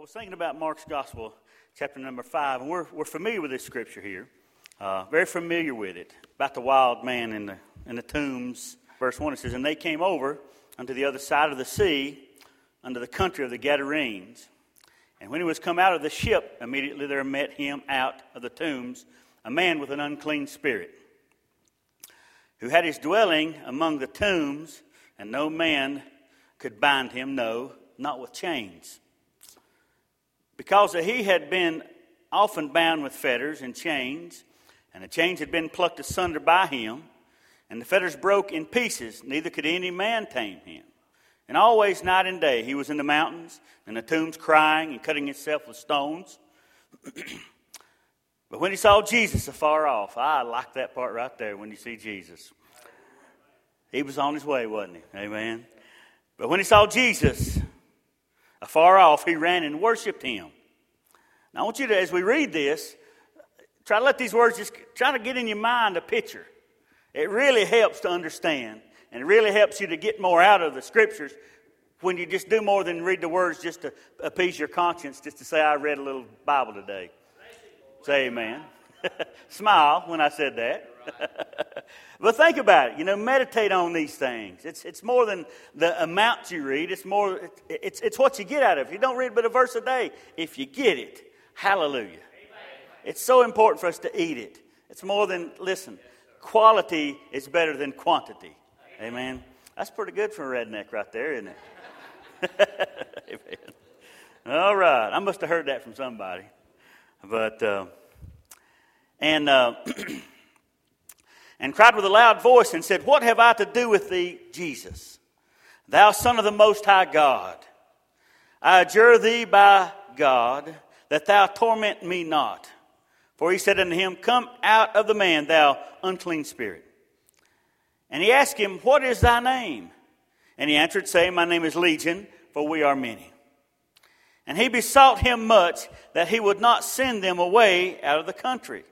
was thinking about Mark's Gospel, chapter number 5, and we're familiar with this scripture here, very familiar with it, about the wild man in the tombs. Verse 1, it says, "And they came over unto the other side of the sea, unto the country of the Gadarenes. And when he was come out of the ship, immediately there met him out of the tombs a man with an unclean spirit, who had his dwelling among the tombs, and no man could bind him, no, not with chains, because that he had been often bound with fetters and chains, and the chains had been plucked asunder by him, and the fetters broke in pieces, neither could any man tame him. And always night and day he was in the mountains, and the tombs crying and cutting himself with stones. But when he saw Jesus afar off," I like that part right there, when you see Jesus. He was on his way, wasn't he? Amen. "But when he saw Jesus afar off, he ran and worshipped him." Now I want you to, as we read this, try to let these words just try to get in your mind a picture. It really helps to understand, and it really helps you to get more out of the scriptures when you just do more than read the words just to appease your conscience, just to say, "I read a little Bible today." Say amen. Smile when I said that. But think about it. Meditate on these things. It's more than the amount you read. It's more. It's what you get out of it. If you don't read but a verse a day, if you get it, hallelujah. Amen. It's so important for us to eat it. It's more than, listen, quality is better than quantity. Amen. That's pretty good for a redneck right there, isn't it? Amen. All right. I must have heard that from somebody. But, and cried with a loud voice and said, "What have I to do with thee, Jesus, thou Son of the Most High God? I adjure thee by God that thou torment me not." For he said unto him, "Come out of the man, thou unclean spirit." And he asked him, "What is thy name?" And he answered, saying, "My name is Legion, for we are many." And he besought him much that he would not send them away out of the country.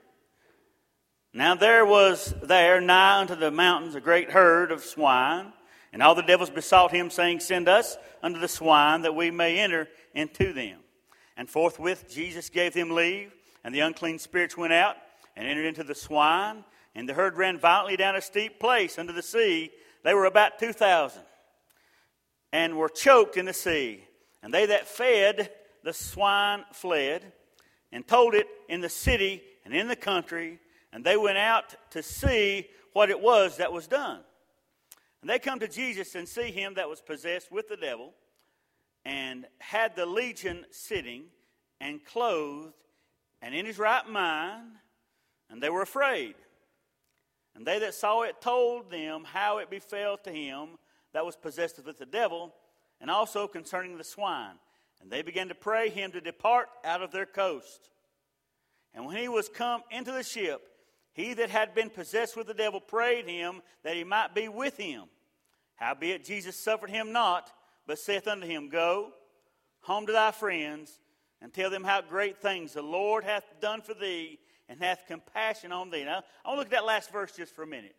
Now there was there nigh unto the mountains a great herd of swine, and all the devils besought him, saying, "Send us unto the swine, that we may enter into them." And forthwith Jesus gave them leave, and the unclean spirits went out and entered into the swine, and the herd ran violently down a steep place unto the sea. They were about 2,000, and were choked in the sea. And they that fed the swine fled, and told it in the city and in the country, and they went out to see what it was that was done. And they come to Jesus and see him that was possessed with the devil, and had the legion sitting, and clothed, and in his right mind, and they were afraid. And they that saw it told them how it befell to him that was possessed with the devil, and also concerning the swine. And they began to pray him to depart out of their coast. And when he was come into the ship, he that had been possessed with the devil prayed him that he might be with him. Howbeit Jesus suffered him not, but saith unto him, "Go home to thy friends, and tell them how great things the Lord hath done for thee, and hath compassion on thee." Now, I want to look at that last verse just for a minute.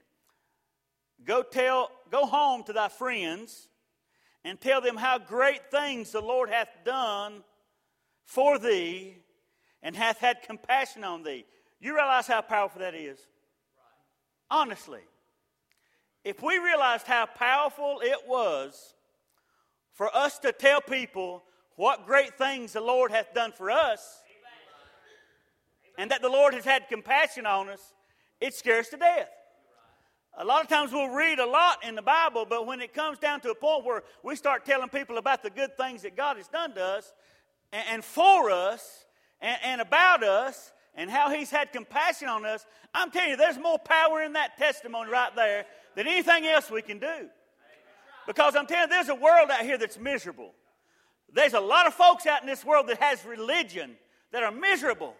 Go home to thy friends, and tell them how great things the Lord hath done for thee, and hath had compassion on thee. You realize how powerful that is? Honestly. If we realized how powerful it was for us to tell people what great things the Lord hath done for us, and that the Lord has had compassion on us, it scares us to death. A lot of times we'll read a lot in the Bible, but when it comes down to a point where we start telling people about the good things that God has done to us, and for us, and about us, and how he's had compassion on us, I'm telling you, there's more power in that testimony right there than anything else we can do. Because I'm telling you, there's a world out here that's miserable. There's a lot of folks out in this world that has religion that are miserable.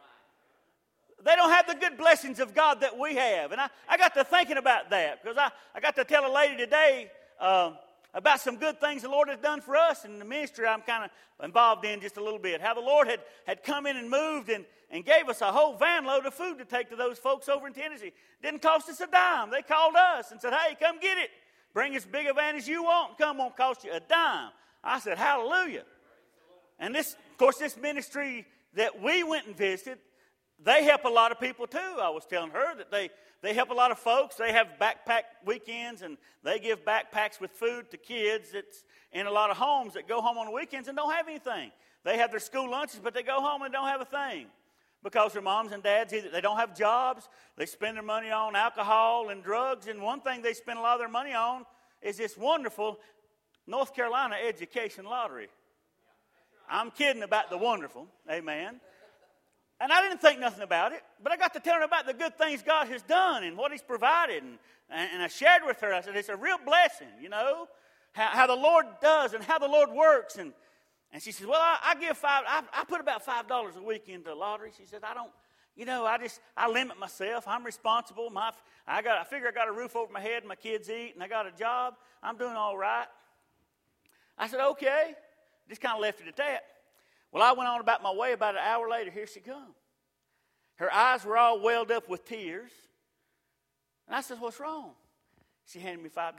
They don't have the good blessings of God that we have. And I got to thinking about that, because I got to tell a lady today about some good things the Lord has done for us in the ministry I'm kind of involved in just a little bit. How the Lord had come in and moved and gave us a whole van load of food to take to those folks over in Tennessee. Didn't cost us a dime. They called us and said, "Hey, come get it. Bring as big a van as you want. Come, won't cost you a dime." I said, "Hallelujah." And this, of course, this ministry that we went and visited, they help a lot of people too. I was telling her that they help a lot of folks. They have backpack weekends, and they give backpacks with food to kids that's in a lot of homes that go home on the weekends and don't have anything. They have their school lunches, but they go home and don't have a thing because their moms and dads, either they don't have jobs, they spend their money on alcohol and drugs, and one thing they spend a lot of their money on is this wonderful North Carolina education lottery. I'm kidding about the wonderful, amen. And I didn't think nothing about it, but I got to telling her about the good things God has done and what He's provided. And I shared with her, I said, it's a real blessing, you know, how the Lord does and how the Lord works. And she says, well, I give I put about $5 a week into the lottery. She said, I don't, you know, I limit myself. I'm responsible. I figure I got a roof over my head and my kids eat and I got a job. I'm doing all right. I said, okay. Just kind of left it at that. Well, I went on about my way. About an hour later, here she come. Her eyes were all welled up with tears. And I said, what's wrong? She handed me $5.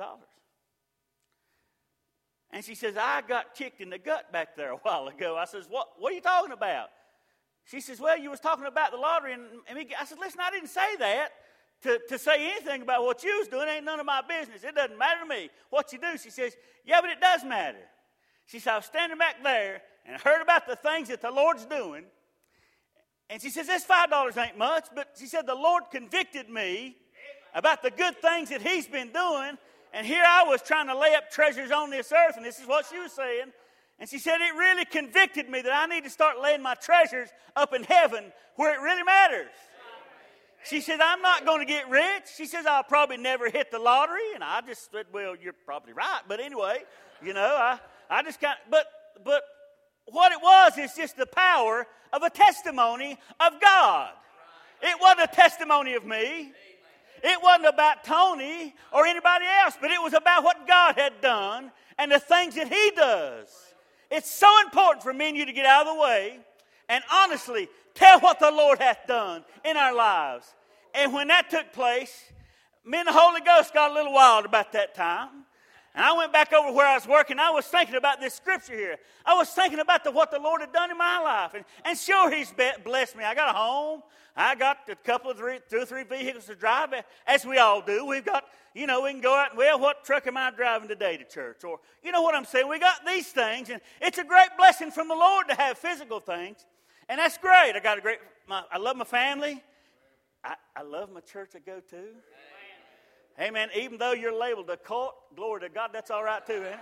And she says, I got kicked in the gut back there a while ago. I says, what are you talking about? She says, well, you was talking about the lottery. And I said, listen, I didn't say that to say anything about what you was doing. Ain't none of my business. It doesn't matter to me what you do. She says, yeah, but it does matter. She said, I was standing back there and I heard about the things that the Lord's doing. And she says, this $5 ain't much, but she said, the Lord convicted me about the good things that He's been doing. And here I was trying to lay up treasures on this earth, and this is what she was saying. And she said, it really convicted me that I need to start laying my treasures up in heaven where it really matters. She said, I'm not going to get rich. She says, I'll probably never hit the lottery. And I just said, well, you're probably right. But anyway, you know, I just kind of, but what it was is just the power of a testimony of God. It wasn't a testimony of me. It wasn't about Tony or anybody else, but it was about what God had done and the things that He does. It's so important for me and you to get out of the way and honestly tell what the Lord hath done in our lives. And when that took place, me and the Holy Ghost got a little wild about that time. And I went back over where I was working. I was thinking about this scripture here. I was thinking about what the Lord had done in my life. And sure, He's blessed me. I got a home. I got a couple of two or three vehicles to drive, as we all do. We've got, you know, we can go out and, well, what truck am I driving today to church? Or, you know what I'm saying? We got these things. And it's a great blessing from the Lord to have physical things. And that's great. I love my family. I love my church I go to. Amen. Even though you're labeled a cult, glory to God, that's all right too, ain't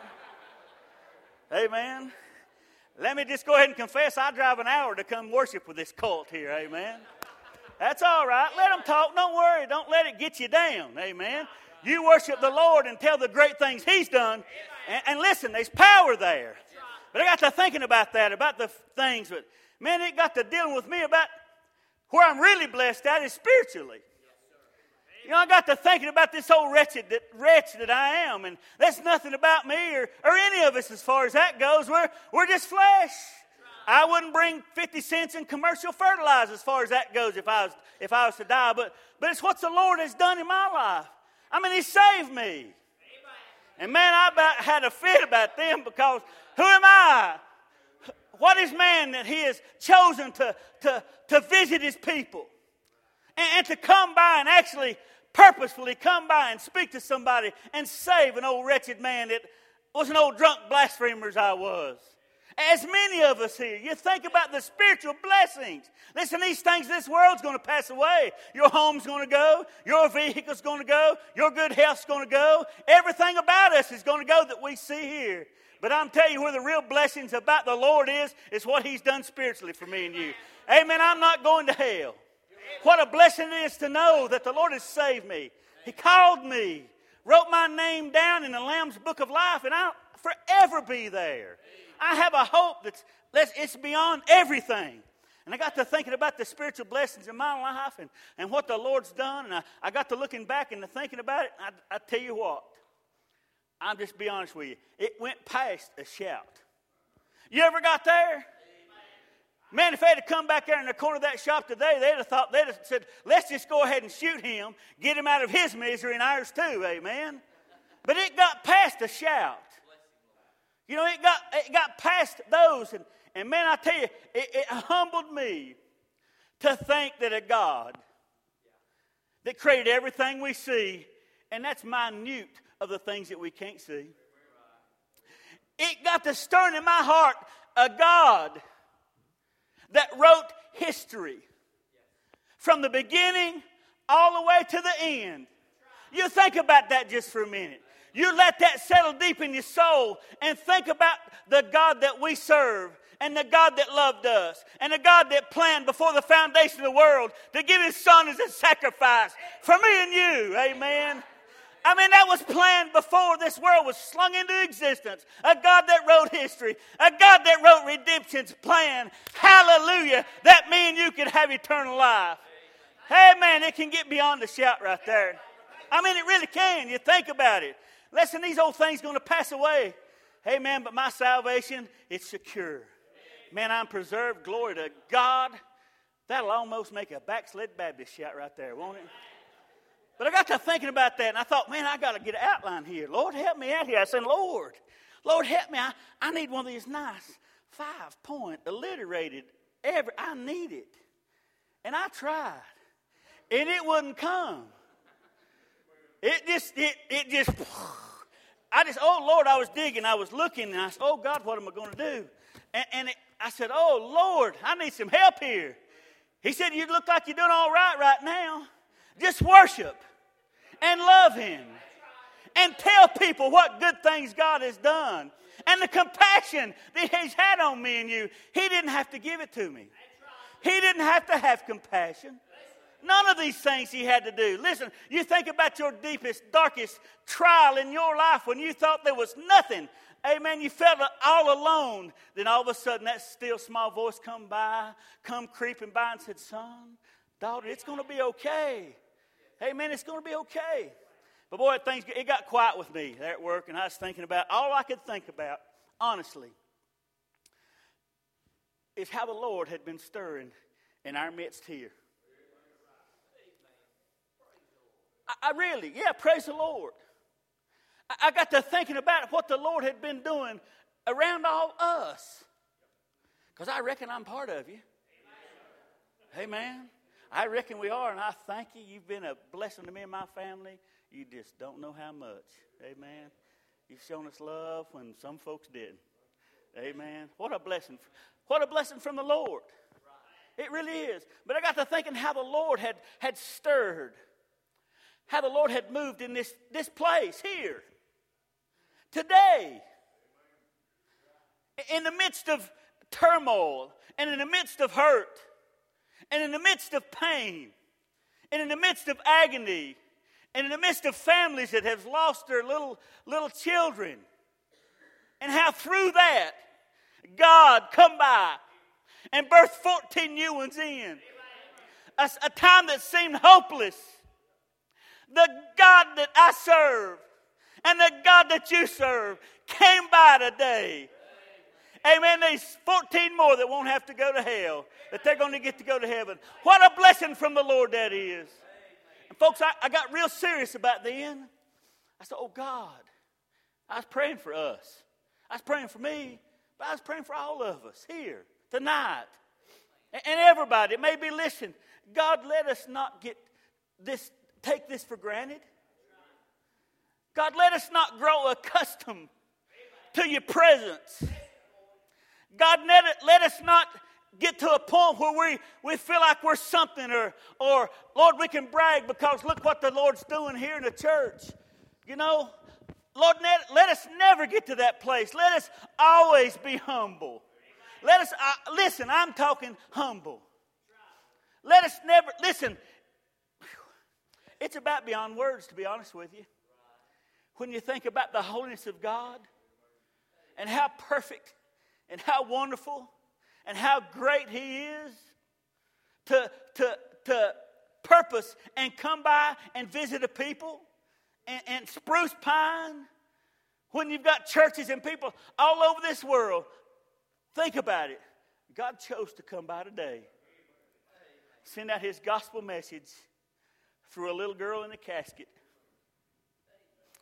it? Amen. Let me just go ahead and confess, I drive an hour to come worship with this cult here, amen. That's all right. Let them talk. Don't worry. Don't let it get you down, amen. You worship the Lord and tell the great things He's done. And listen, there's power there. But I got to thinking about that, about the things. But, man, it got to dealing with me about where I'm really blessed at is spiritually. You know, I got to thinking about this old wretch that I am. And that's nothing about me or any of us as far as that goes. We're just flesh. I wouldn't bring 50 cents in commercial fertilizer as far as that goes if I was to die. But it's what the Lord has done in my life. I mean, He saved me. And man, I about had a fit about them because who am I? What is man that He has chosen to visit His people? And to come by and actually purposefully come by and speak to somebody and save an old wretched man that was an old drunk blasphemer as I was. As many of us here, you think about the spiritual blessings. Listen, these things, this world's going to pass away. Your home's going to go. Your vehicle's going to go. Your good health's going to go. Everything about us is going to go that we see here. But I'm telling you where the real blessings about the Lord is what He's done spiritually for me and you. Amen. I'm not going to hell. What a blessing it is to know that the Lord has saved me. He called me, wrote my name down in the Lamb's Book of Life, and I'll forever be there. I have a hope it's beyond everything. And I got to thinking about the spiritual blessings in my life and what the Lord's done. And I got to looking back and thinking about it. And I tell you what, I'll just be honest with you. It went past a shout. You ever got there? Man, if they had come back there in the corner of that shop today, they'd have said, let's just go ahead and shoot him, get him out of his misery and ours too, amen. But it got past a shout. You know, it got past those, And man, I tell you, it humbled me to think that a God that created everything we see, and that's minute of the things that we can't see. It got to stirring in my heart a God that wrote history from the beginning all the way to the end. You think about that just for a minute. You let that settle deep in your soul and think about the God that we serve and the God that loved us and the God that planned before the foundation of the world to give His Son as a sacrifice for me and you. Amen. I mean, that was planned before this world was slung into existence. A God that wrote history. A God that wrote redemption's plan. Hallelujah. That me and you can have eternal life. Hey, man, it can get beyond a shout right there. I mean, it really can. You think about it. Listen, these old things going to pass away. Hey, man, but my salvation, it's secure. Man, I'm preserved. Glory to God. That'll almost make a backslid Baptist shout right there, won't it? But I got to thinking about that, and I thought, man, I got to get an outline here. Lord, help me out here. I said, Lord, help me. I need one of these nice 5-point alliterated. I need it. And I tried. And it wouldn't come. Oh, Lord, I was digging. I was looking, and I said, oh, God, what am I going to do? I said, oh, Lord, I need some help here. He said, you look like you're doing all right now. Just worship and love Him and tell people what good things God has done and the compassion that He's had on me and you. He didn't have to give it to me. He didn't have to have compassion. None of these things He had to do. Listen, you think about your deepest, darkest trial in your life when you thought there was nothing. Amen. You felt all alone. Then all of a sudden that still small voice come creeping by and said, son, daughter, it's going to be okay. Amen, it's going to be okay. But boy, it got quiet with me there at work, and I was thinking about, all I could think about, honestly, is how the Lord had been stirring in our midst here. Praise the Lord. I got to thinking about what the Lord had been doing around all us. Because I reckon I'm part of you. Amen. I reckon we are, and I thank you. You've been a blessing to me and my family. You just don't know how much. Amen. You've shown us love when some folks didn't. Amen. What a blessing. What a blessing from the Lord. It really is. But I got to thinking how the Lord had stirred. How the Lord had moved in this place here. Today. In the midst of turmoil and in the midst of hurt. And in the midst of pain, and in the midst of agony, and in the midst of families that have lost their little children, and how through that, God come by and birthed 14 new ones in. A time that seemed hopeless. The God that I serve and the God that you serve came by today. Amen. There's 14 more that won't have to go to hell, that they're going to get to go to heaven. What a blessing from the Lord that is. And folks, I got real serious about then. I said, oh God, I was praying for us. I was praying for me, but I was praying for all of us here tonight. And everybody, maybe listen, God, let us not take this for granted. God, let us not grow accustomed to your presence. God, let us not get to a point where we feel like we're something or Lord, we can brag because look what the Lord's doing here in the church. You know, Lord, let us never get to that place. Let us always be humble. Let us, listen, I'm talking humble. Let us never, listen, it's about beyond words, to be honest with you. When you think about the holiness of God and how perfect and how wonderful and how great He is to purpose and come by and visit a people and Spruce Pine, when you've got churches and people all over this world, think about it. God chose to come by today, send out His gospel message through a little girl in a casket.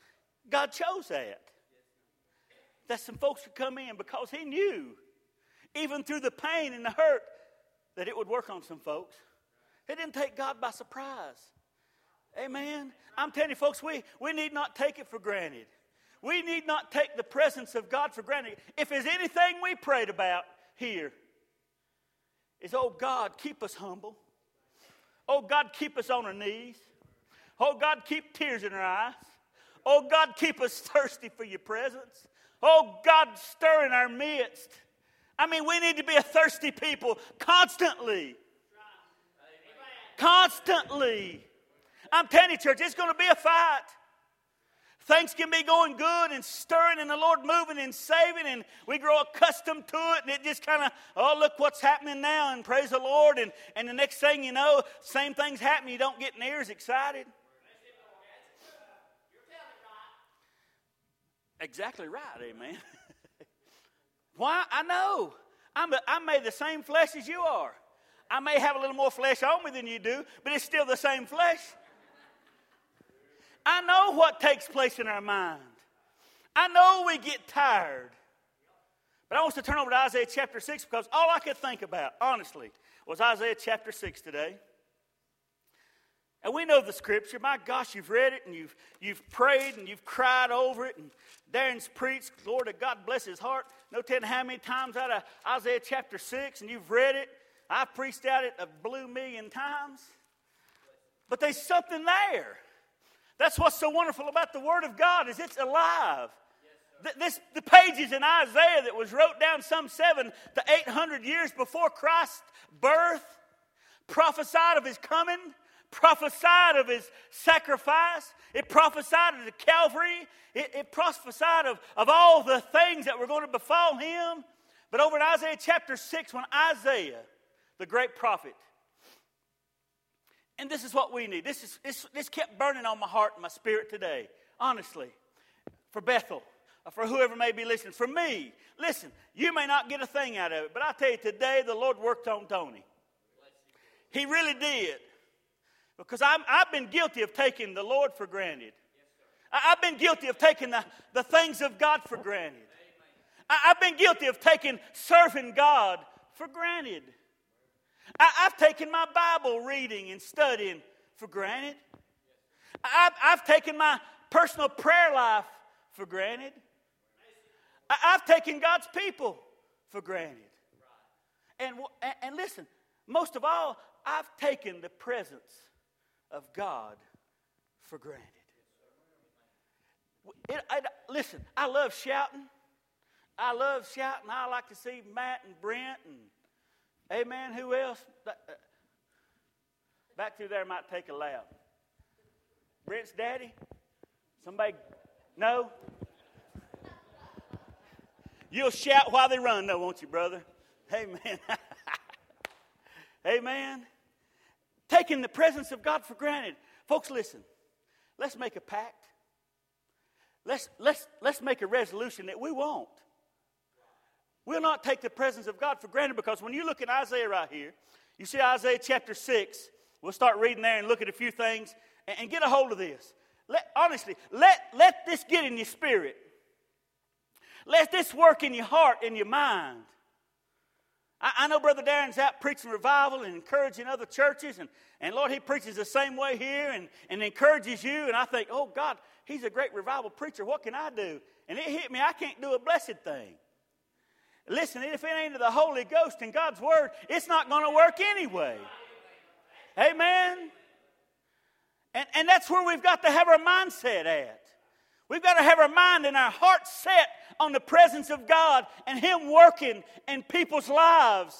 God chose that some folks would come in because He knew even through the pain and the hurt, that it would work on some folks. It didn't take God by surprise. Amen. I'm telling you, folks, we need not take it for granted. We need not take the presence of God for granted. If there's anything we prayed about here, is, oh God, keep us humble. Oh God, keep us on our knees. Oh God, keep tears in our eyes. Oh God, keep us thirsty for your presence. Oh God, stir in our midst. I mean, we need to be a thirsty people constantly. Constantly. I'm telling you, church, it's going to be a fight. Things can be going good and stirring and the Lord moving and saving, and we grow accustomed to it, and it just kind of, oh, look what's happening now, and praise the Lord, and the next thing you know, same thing's happening. You don't get near as excited. Exactly right, amen. Why? I know. I'm made the same flesh as you are. I may have a little more flesh on me than you do, but it's still the same flesh. I know what takes place in our mind. I know we get tired. But I want us to turn over to Isaiah chapter 6, because all I could think about, honestly, was Isaiah chapter 6 today. And we know the scripture. My gosh, you've read it, and you've prayed, and you've cried over it. And Darren's preached, Lord, God bless his heart. No telling how many times out of Isaiah chapter 6, and you've read it. I've preached out it a blue million times. But there's something there. That's what's so wonderful about the Word of God, is it's alive. The pages in Isaiah that was wrote down some 700 to 800 years before Christ's birth, prophesied of his coming, prophesied of his sacrifice. It prophesied of the Calvary. It prophesied of all the things that were going to befall him. But over in Isaiah chapter 6, when Isaiah, the great prophet, and this is what we need. This kept burning on my heart and my spirit today. Honestly. For Bethel. For whoever may be listening. For me. Listen, you may not get a thing out of it. But I tell you, today the Lord worked on Tony. He really did. Because I've been guilty of taking the Lord for granted. I've been guilty of taking the things of God for granted. I've been guilty of taking serving God for granted. I've taken my Bible reading and studying for granted. I've taken my personal prayer life for granted. I've taken God's people for granted. And listen, most of all, I've taken the presence of God for granted. Listen, I love shouting. I like to see Matt and Brent and amen. Who else? Back through there might take a lap. Brent's daddy? Somebody? No? You'll shout while they run, though, won't you, brother? Amen. Amen. Taking the presence of God for granted. Folks, listen. Let's make a pact. Let's make a resolution that we won't. We'll not take the presence of God for granted, because when you look at Isaiah right here, you see Isaiah chapter 6. We'll start reading there and look at a few things and get a hold of this. Let this get in your spirit. Let this work in your heart and your mind. I know Brother Darren's out preaching revival and encouraging other churches. And Lord, he preaches the same way here and encourages you. And I think, oh God, he's a great revival preacher. What can I do? And it hit me, I can't do a blessed thing. Listen, if it ain't of the Holy Ghost and God's Word, it's not going to work anyway. Amen? And that's where we've got to have our mindset at. We've got to have our mind and our heart set on the presence of God and Him working in people's lives.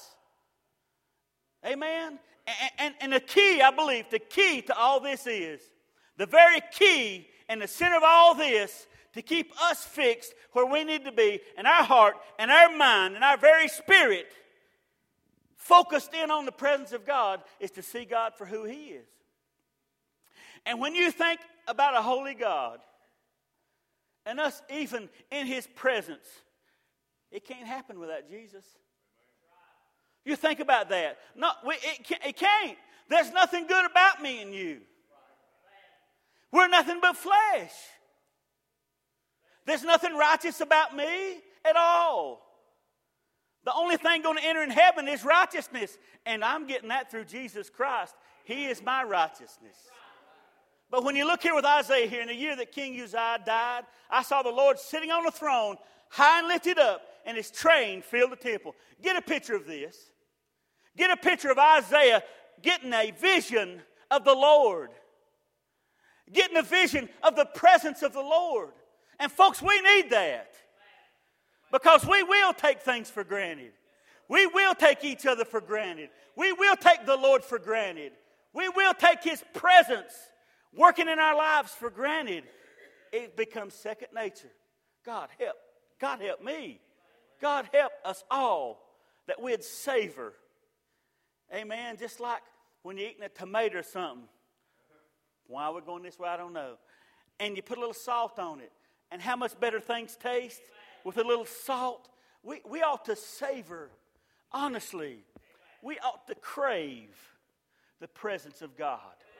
Amen? And the key, I believe, the key to all this is, the very key and the center of all this, to keep us fixed where we need to be, in our heart and our mind and our very spirit, focused in on the presence of God, is to see God for who He is. And when you think about a holy God, and us even in His presence, it can't happen without Jesus. You think about that. No, it can't. There's nothing good about me and you. We're nothing but flesh. There's nothing righteous about me at all. The only thing going to enter in heaven is righteousness. And I'm getting that through Jesus Christ. He is my righteousness. But when you look here with Isaiah here, in the year that King Uzziah died, I saw the Lord sitting on a throne, high and lifted up, and his train filled the temple. Get a picture of this. Get a picture of Isaiah getting a vision of the Lord. Getting a vision of the presence of the Lord. And folks, we need that. Because we will take things for granted. We will take each other for granted. We will take the Lord for granted. We will take His presence working in our lives for granted. It becomes second nature. God help. God help me. God help us all that we'd savor. Amen. Just like when you're eating a tomato or something. Why we're going this way, I don't know. And you put a little salt on it. And how much better things taste with a little salt. We ought to savor, honestly. We ought to crave the presence of God.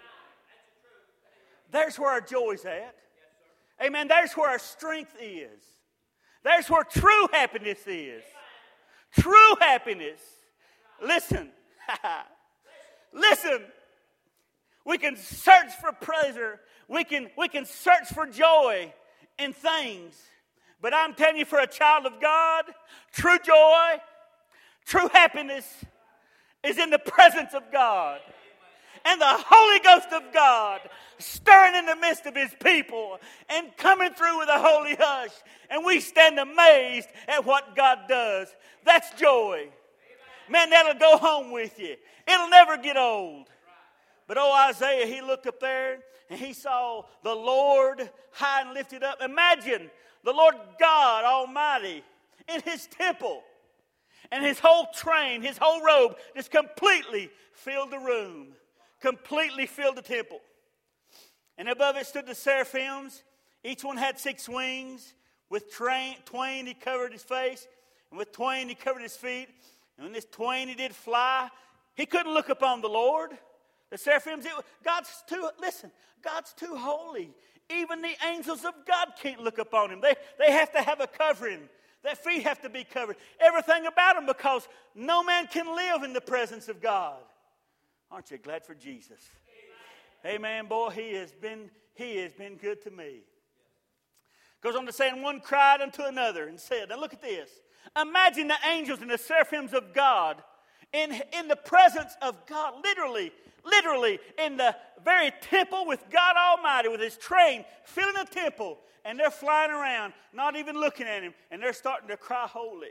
There's where our joy's at. Amen. There's where our strength is. There's where true happiness is. True happiness. Listen. Listen. We can search for pleasure. We can search for joy in things. But I'm telling you, for a child of God, true joy, true happiness is in the presence of God. And the Holy Ghost of God stirring in the midst of His people and coming through with a holy hush. And we stand amazed at what God does. That's joy. Man, that'll go home with you. It'll never get old. But Isaiah, he looked up there and he saw the Lord high and lifted up. Imagine the Lord God Almighty in His temple. And His whole train, His whole robe just completely filled the room. Completely filled the temple. And above it stood the seraphims. Each one had 6 wings. With twain he covered his face. And with twain he covered his feet. And when this twain he did fly, he couldn't look upon the Lord. The seraphims, God's too holy. Even the angels of God can't look upon Him. They have to have a covering. Their feet have to be covered. Everything about them, because no man can live in the presence of God. Aren't you glad for Jesus? Amen, boy. He has been good to me. Goes on to say, and one cried unto another and said, now look at this. Imagine the angels and the seraphims of God in the presence of God, literally in the very temple with God Almighty, with His train filling the temple, and they're flying around, not even looking at Him, and they're starting to cry holy.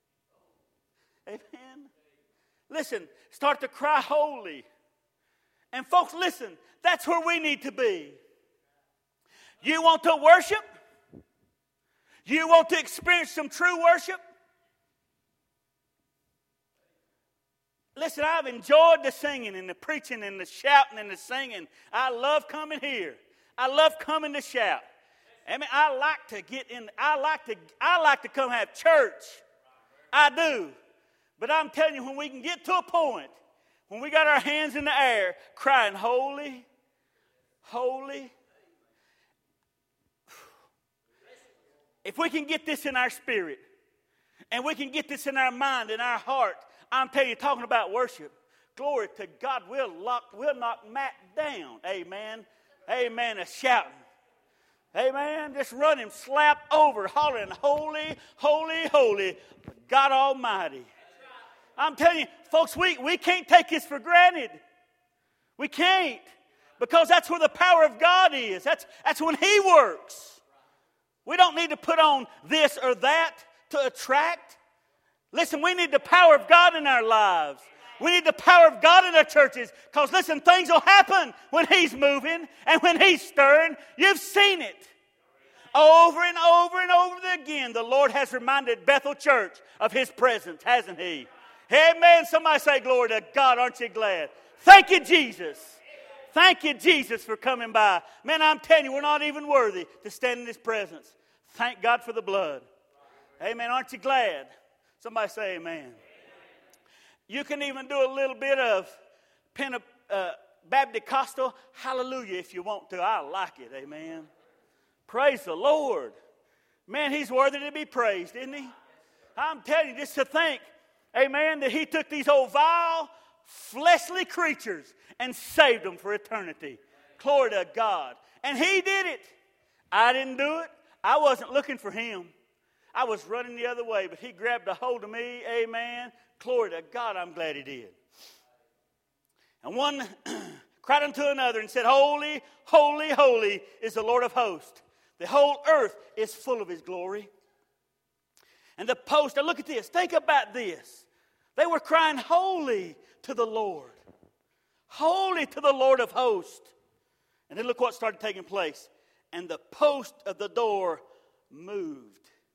Amen. Listen, start to cry holy. And folks, listen, that's where we need to be. You want to worship? You want to experience some true worship? Listen, I've enjoyed the singing and the preaching and the shouting and the singing. I love coming here. I love coming to shout. I mean, I like to get in. I like to come have church. I do. But I'm telling you, when we can get to a point, when we got our hands in the air, crying, holy, holy. If we can get this in our spirit, and we can get this in our mind and our heart, I'm telling you, talking about worship, glory to God, we'll knock Matt down. Amen. Amen. A shouting. Amen. Just run him slap over, hollering, holy, holy, holy, God Almighty. I'm telling you, folks, we can't take this for granted. We can't. Because that's where the power of God is. That's when He works. We don't need to put on this or that to attract. Listen, we need the power of God in our lives. We need the power of God in our churches. Because, listen, things will happen when He's moving and when He's stirring. You've seen it. Over and over and over again, the Lord has reminded Bethel Church of His presence, hasn't He? Amen. Somebody say glory to God. Aren't you glad? Thank you, Jesus. Thank you, Jesus, for coming by. Man, I'm telling you, we're not even worthy to stand in His presence. Thank God for the blood. Amen. Aren't you glad? Somebody say amen. You can even do a little bit of Baptist hallelujah if you want to. I like it. Amen. Praise the Lord. Man, He's worthy to be praised, isn't He? I'm telling you, just to think Amen. That he took these old vile, fleshly creatures and saved them for eternity. Glory to God. And he did it. I didn't do it. I wasn't looking for him. I was running the other way, but he grabbed a hold of me. Amen. Glory to God, I'm glad he did. And one cried unto another and said, Holy, holy, holy is the Lord of hosts. The whole earth is full of his glory. And the post, now look at this. Think about this. They were crying, holy to the Lord. Holy to the Lord of hosts. And then look what started taking place. And the post of the door moved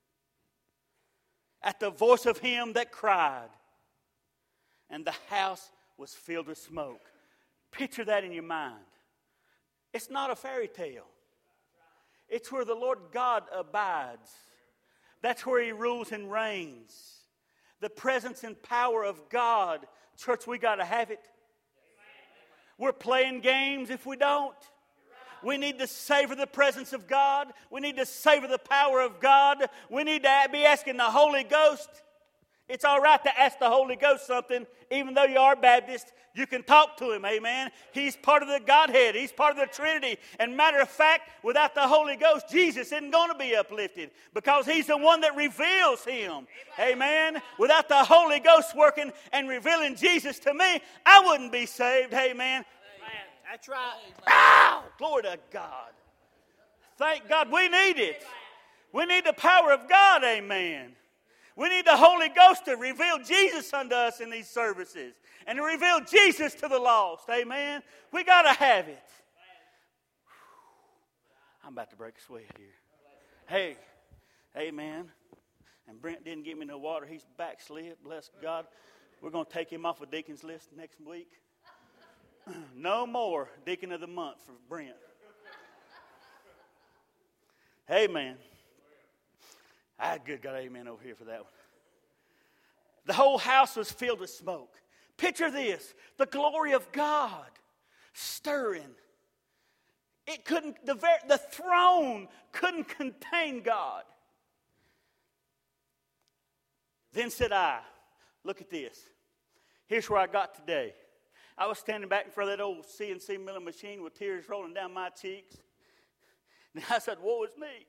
at the voice of him that cried. And the house was filled with smoke. Picture that in your mind. It's not a fairy tale. It's where the Lord God abides. That's where he rules and reigns. The presence and power of God. Church, we got to have it. We're playing games if we don't. We need to savor the presence of God. We need to savor the power of God. We need to be asking the Holy Ghost. It's all right to ask the Holy Ghost something. Even though you are Baptist, you can talk to him, amen. He's part of the Godhead. He's part of the Trinity. And matter of fact, without the Holy Ghost, Jesus isn't going to be uplifted because he's the one that reveals him, amen. Without the Holy Ghost working and revealing Jesus to me, I wouldn't be saved, amen. That's right. Ow! Glory to God. Thank God we need it. We need the power of God, amen. We need the Holy Ghost to reveal Jesus unto us in these services and to reveal Jesus to the lost, amen. We got to have it. I'm about to break a sweat here. Hey, amen. And Brent didn't give me no water. He's backslid, bless God. We're going to take him off a deacon's list next week. No more deacon of the month for Brent. Amen. Good God, amen over here for that one. The whole house was filled with smoke. Picture this, the glory of God stirring. It couldn't, the throne couldn't contain God. Then said I, look at this. Here's where I got today. I was standing back in front of that old CNC milling machine with tears rolling down my cheeks. And I said, woe is me.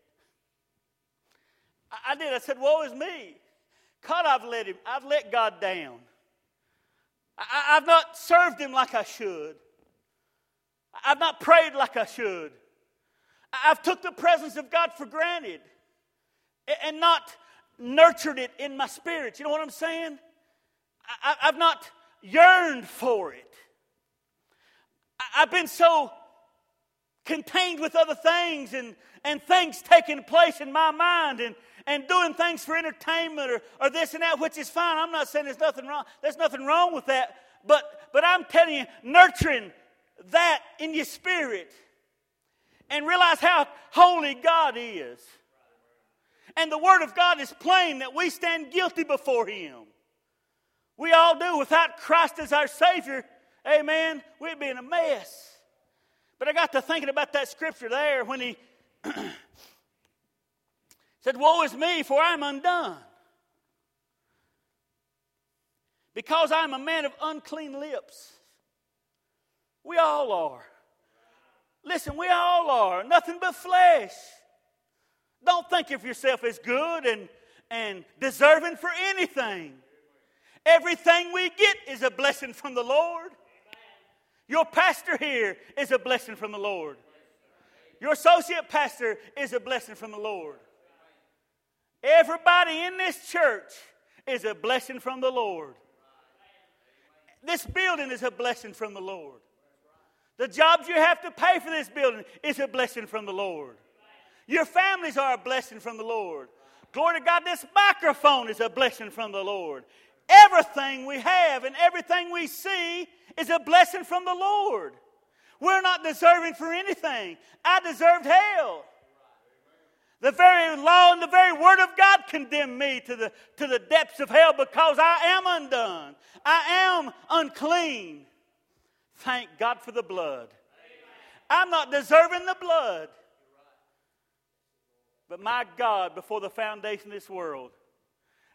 I did. I said, woe is me. God, I've let God down. I've not served him like I should. I've not prayed like I should. I've took the presence of God for granted and not nurtured it in my spirit. You know what I'm saying? I've not yearned for it. I've been so contained with other things and things taking place in my mind and doing things for entertainment or this and that, which is fine. I'm not saying there's nothing wrong. There's nothing wrong with that. But I'm telling you, nurturing that in your spirit and realize how holy God is. And the Word of God is plain that we stand guilty before him. We all do. Without Christ as our Savior, amen, we'd be in a mess. But I got to thinking about that scripture there when he said, woe is me, for I am undone. Because I am a man of unclean lips. We all are. Listen, we all are. Nothing but flesh. Don't think of yourself as good and deserving for anything. Everything we get is a blessing from the Lord. Your pastor here is a blessing from the Lord. Your associate pastor is a blessing from the Lord. Everybody in this church is a blessing from the Lord. This building is a blessing from the Lord. The jobs you have to pay for this building is a blessing from the Lord. Your families are a blessing from the Lord. Glory to God, this microphone is a blessing from the Lord. Everything we have and everything we see is a blessing from the Lord. We're not deserving for anything. I deserved hell. The very law and the very word of God condemned me to the depths of hell because I am undone. I am unclean. Thank God for the blood. I'm not deserving the blood. But my God, before the foundation of this world,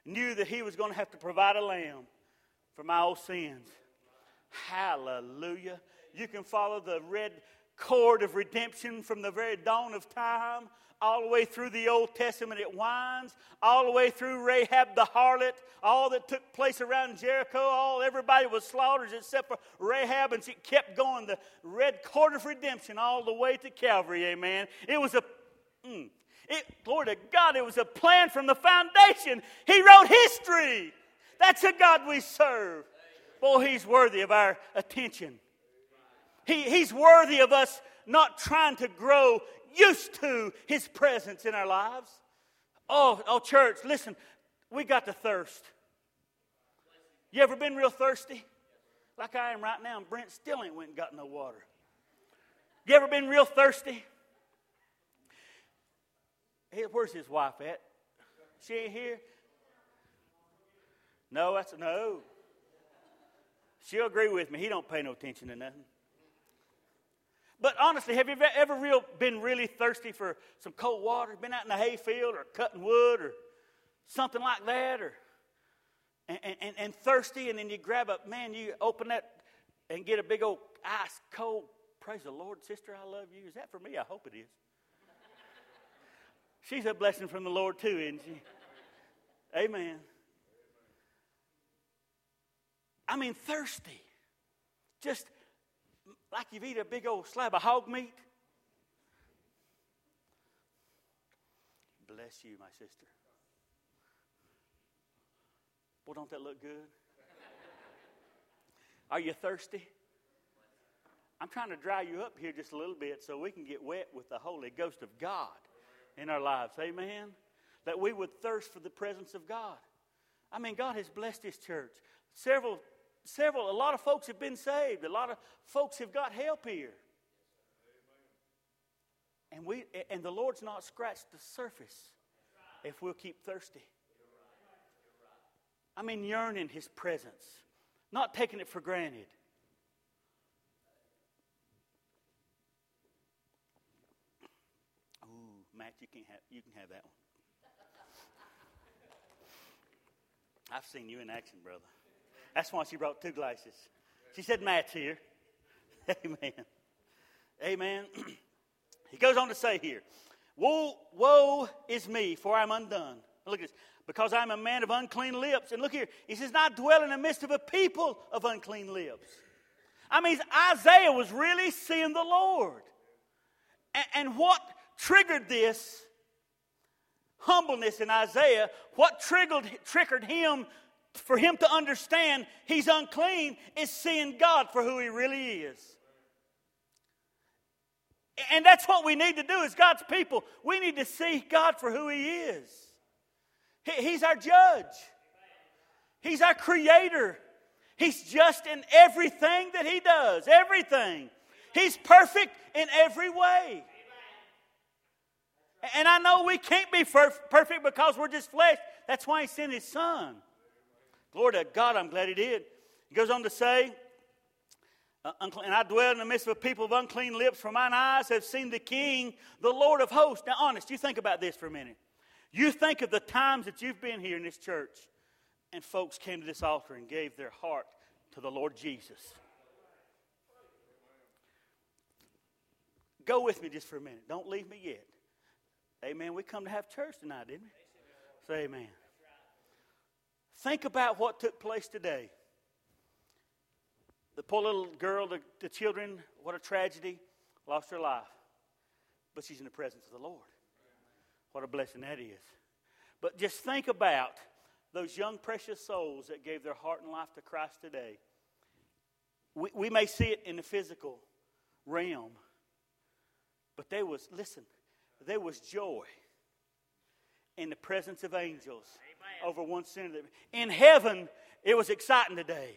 knew that he was going to have to provide a lamb for my old sins. Hallelujah. You can follow the red cord of redemption from the very dawn of time, all the way through the Old Testament. It winds all the way through Rahab the harlot, all that took place around Jericho. Everybody was slaughtered except for Rahab, and she kept going. The red cord of redemption all the way to Calvary. Amen. It was glory to God, it was a plan from the foundation. He wrote history. That's a God we serve. Boy, He's worthy of our attention. He's worthy of us not trying to grow used to His presence in our lives. Oh, church, listen, we got to thirst. You ever been real thirsty? Like I am right now, and Brent still ain't went and got no water. You ever been real thirsty? Hey, where's his wife at? She ain't here? No. She'll agree with me. He don't pay no attention to nothing. But honestly, have you ever been really thirsty for some cold water? Been out in the hayfield or cutting wood or something like that, and thirsty, and then you you open that and get a big old ice cold. Praise the Lord, sister, I love you. Is that for me? I hope it is. She's a blessing from the Lord too, isn't she? Amen. I mean, thirsty. Just like you've eaten a big old slab of hog meat. Bless you, my sister. Boy, don't that look good? Are you thirsty? I'm trying to dry you up here just a little bit so we can get wet with the Holy Ghost of God in our lives. Amen? That we would thirst for the presence of God. I mean, God has blessed His church. A lot of folks have been saved. A lot of folks have got help here. And the Lord's not scratched the surface if we'll keep thirsty. I mean, yearning His presence, not taking it for granted. Ooh, Matt, you can have that one. I've seen you in action, brother. That's why she brought 2 glasses. She said, Matt's here. Amen. Amen. He goes on to say here, woe is me, for I'm undone. Look at this. Because I'm a man of unclean lips. And look here. He says, I dwell in the midst of a people of unclean lips. I mean, Isaiah was really seeing the Lord. And what triggered this humbleness in Isaiah, what triggered him for him to understand he's unclean, is seeing God for who He really is. And that's what we need to do as God's people. We need to see God for who He is. He's our judge. He's our creator. He's just in everything that He does. Everything. He's perfect in every way. And I know we can't be perfect because we're just flesh. That's why He sent His Son. Glory to God, I'm glad He did. He goes on to say, and I dwell in the midst of a people of unclean lips, for mine eyes have seen the King, the Lord of hosts. Now, honest, you think about this for a minute. You think of the times that you've been here in this church, and folks came to this altar and gave their heart to the Lord Jesus. Go with me just for a minute. Don't leave me yet. Amen. We come to have church tonight, didn't we? Say amen. Think about what took place today. The poor little girl, the children, what a tragedy, lost her life. But she's in the presence of the Lord. What a blessing that is. But just think about those young precious souls that gave their heart and life to Christ today. We may see it in the physical realm, but there was joy in the presence of angels. Amen. Over one sinner. In heaven, it was exciting today.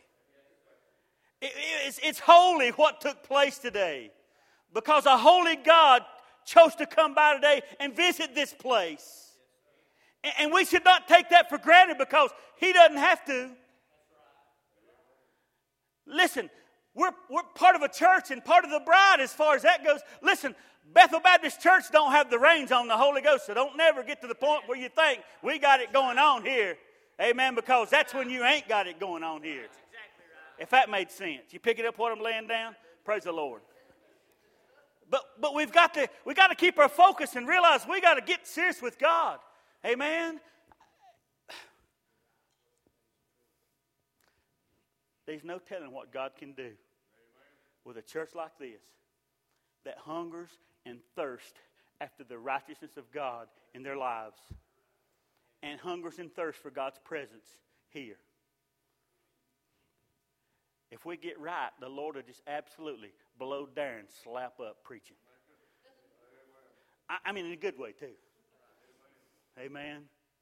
It's holy what took place today, because a holy God chose to come by today and visit this place. And we should not take that for granted, because He doesn't have to. Listen, we're part of a church and part of the bride as far as that goes. Listen, Bethel Baptist Church don't have the reins on the Holy Ghost, so don't never get to the point where you think we got it going on here. Amen, because that's when you ain't got it going on here. If that made sense. You picking up what I'm laying down? Praise the Lord. But we've got to keep our focus and realize we got to get serious with God. Amen. There's no telling what God can do with a church like this that hungers and thirsts after the righteousness of God in their lives and hungers and thirsts for God's presence here. If we get right, the Lord will just absolutely blow down and slap up preaching. I mean, in a good way, too. Amen.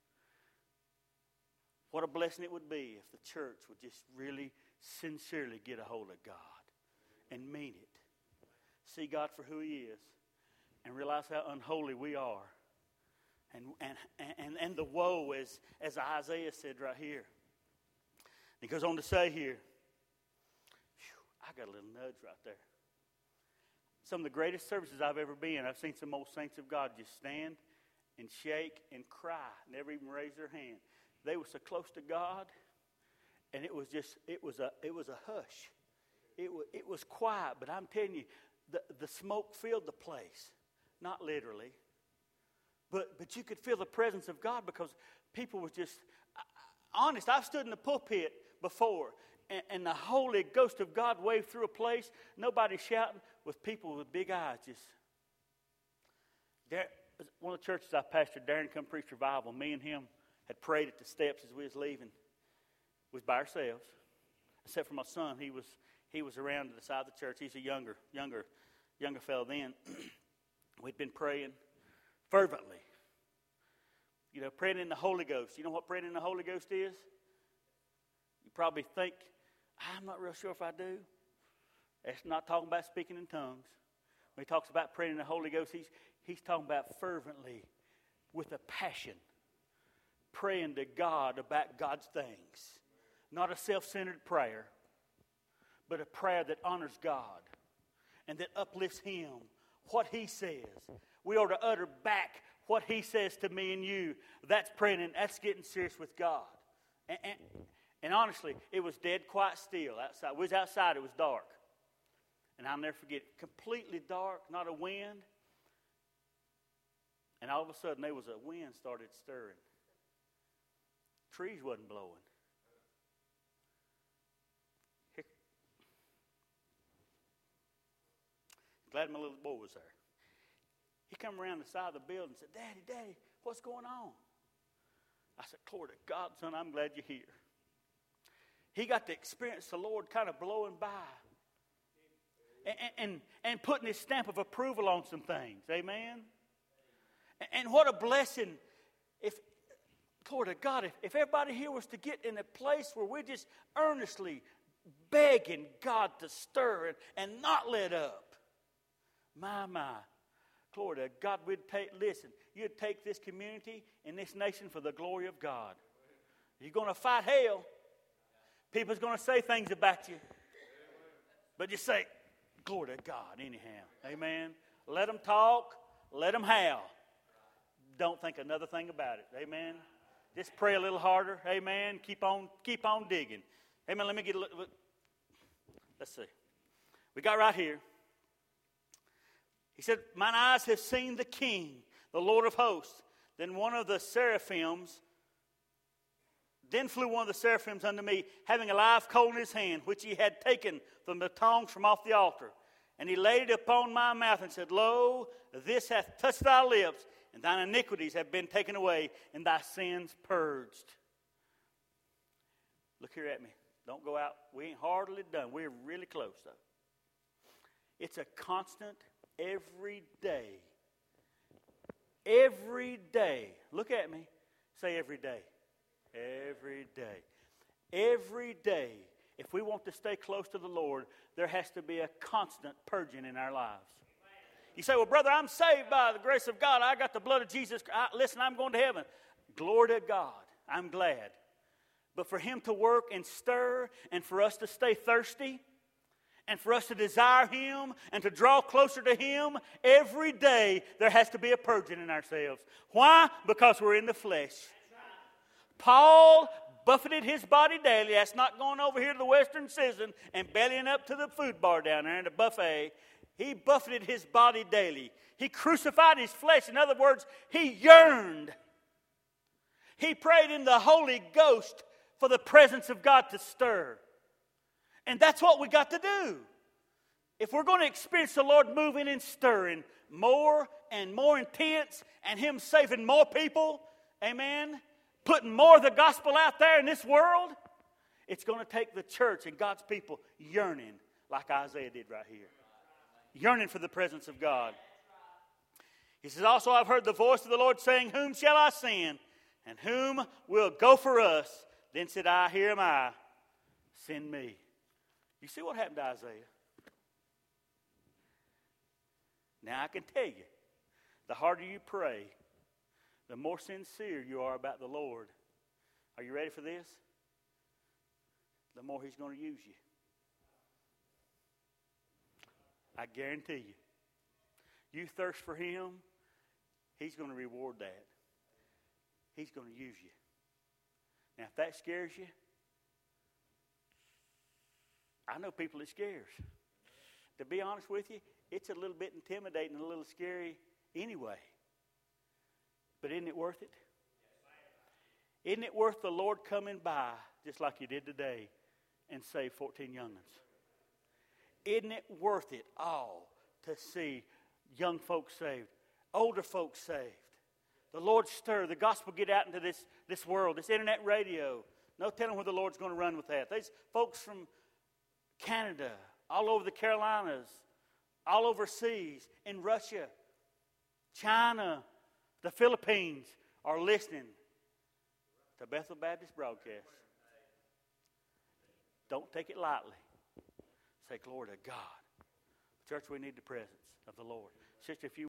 What a blessing it would be if the church would just really sincerely get a hold of God and mean it. See God for who He is and realize how unholy we are. And the woe, as Isaiah said right here. He goes on to say here, I got a little nudge right there. Some of the greatest services I've ever been, I've seen some old saints of God just stand and shake and cry, never even raise their hand. They were so close to God, and it was a hush. It was quiet, but I'm telling you, the smoke filled the place, not literally, but you could feel the presence of God because people were just honest. I've stood in the pulpit before. And the Holy Ghost of God waved through a place. Nobody shouting, with people with big eyes. Just one of the churches I pastored, Darren come preach revival. Me and him had prayed at the steps as we was leaving. We was by ourselves, except for my son. He was around to the side of the church. He's a younger fellow then. We'd been praying fervently. You know, praying in the Holy Ghost. You know what praying in the Holy Ghost is? You probably think, I'm not real sure if I do. It's not talking about speaking in tongues. When he talks about praying in the Holy Ghost, he's talking about fervently, with a passion, praying to God about God's things. Not a self-centered prayer, but a prayer that honors God and that uplifts Him, what He says. We ought to utter back what He says to me and you. That's praying, and that's getting serious with God. And honestly, it was dead quiet still outside. We was outside, it was dark. And I'll never forget it. Completely dark, not a wind. And all of a sudden, there was a wind started stirring. Trees wasn't blowing. Glad my little boy was there. He come around the side of the building and said, Daddy, what's going on? I said, glory to God, son, I'm glad you're here. He got to experience the Lord kind of blowing by and putting His stamp of approval on some things. Amen? And what a blessing if, glory to God, if everybody here was to get in a place where we're just earnestly begging God to stir and not let up. My. Glory to God, you'd take this community and this nation for the glory of God. You're going to fight hell. People's going to say things about you. But just say, glory to God anyhow. Amen. Let them talk. Let them howl. Don't think another thing about it. Amen. Just pray a little harder. Amen. Keep on digging. Amen. Let me get a little. Let's see. We got right here. He said, mine eyes have seen the King, the Lord of hosts. Then flew one of the seraphims unto me, having a live coal in his hand, which he had taken from the tongs from off the altar. And he laid it upon my mouth and said, Lo, this hath touched thy lips, and thine iniquities have been taken away, and thy sins purged. Look here at me. Don't go out. We ain't hardly done. We're really close, though. It's a constant, every day. Every day. Look at me. Say every day. Every day. Every day. If we want to stay close to the Lord, there has to be a constant purging in our lives. You say, well, brother, I'm saved by the grace of God. I got the blood of Jesus. Listen, I'm going to heaven. Glory to God. I'm glad. But for Him to work and stir, and for us to stay thirsty, and for us to desire Him and to draw closer to Him, every day there has to be a purging in ourselves. Why? Because we're in the flesh. Paul buffeted his body daily. That's not going over here to the Western Citizen and bellying up to the food bar down there in the buffet. He buffeted his body daily. He crucified his flesh. In other words, he yearned. He prayed in the Holy Ghost for the presence of God to stir. And that's what we got to do. If we're going to experience the Lord moving and stirring more and more intense, and Him saving more people, amen, putting more of the gospel out there in this world, it's going to take the church and God's people yearning like Isaiah did right here. Yearning for the presence of God. He says, also I've heard the voice of the Lord saying, whom shall I send? And whom will go for us? Then said I, here am I, send me. You see what happened to Isaiah? Now I can tell you, the harder you pray, the more sincere you are about the Lord. Are you ready for this? The more He's going to use you. I guarantee you. You thirst for Him, He's going to reward that. He's going to use you. Now, if that scares you, I know people it scares. To be honest with you, it's a little bit intimidating and a little scary anyway. But isn't it worth it? Isn't it worth the Lord coming by, just like He did today, and save 14 young'uns? Isn't it worth it all to see young folks saved, older folks saved? The Lord stir, the gospel get out into this world, this internet radio. No telling where the Lord's going to run with that. There's folks from Canada, all over the Carolinas, all overseas, in Russia, China, the Philippines are listening to Bethel Baptist broadcast. Don't take it lightly. Say glory to God. Church, we need the presence of the Lord. Sister, if you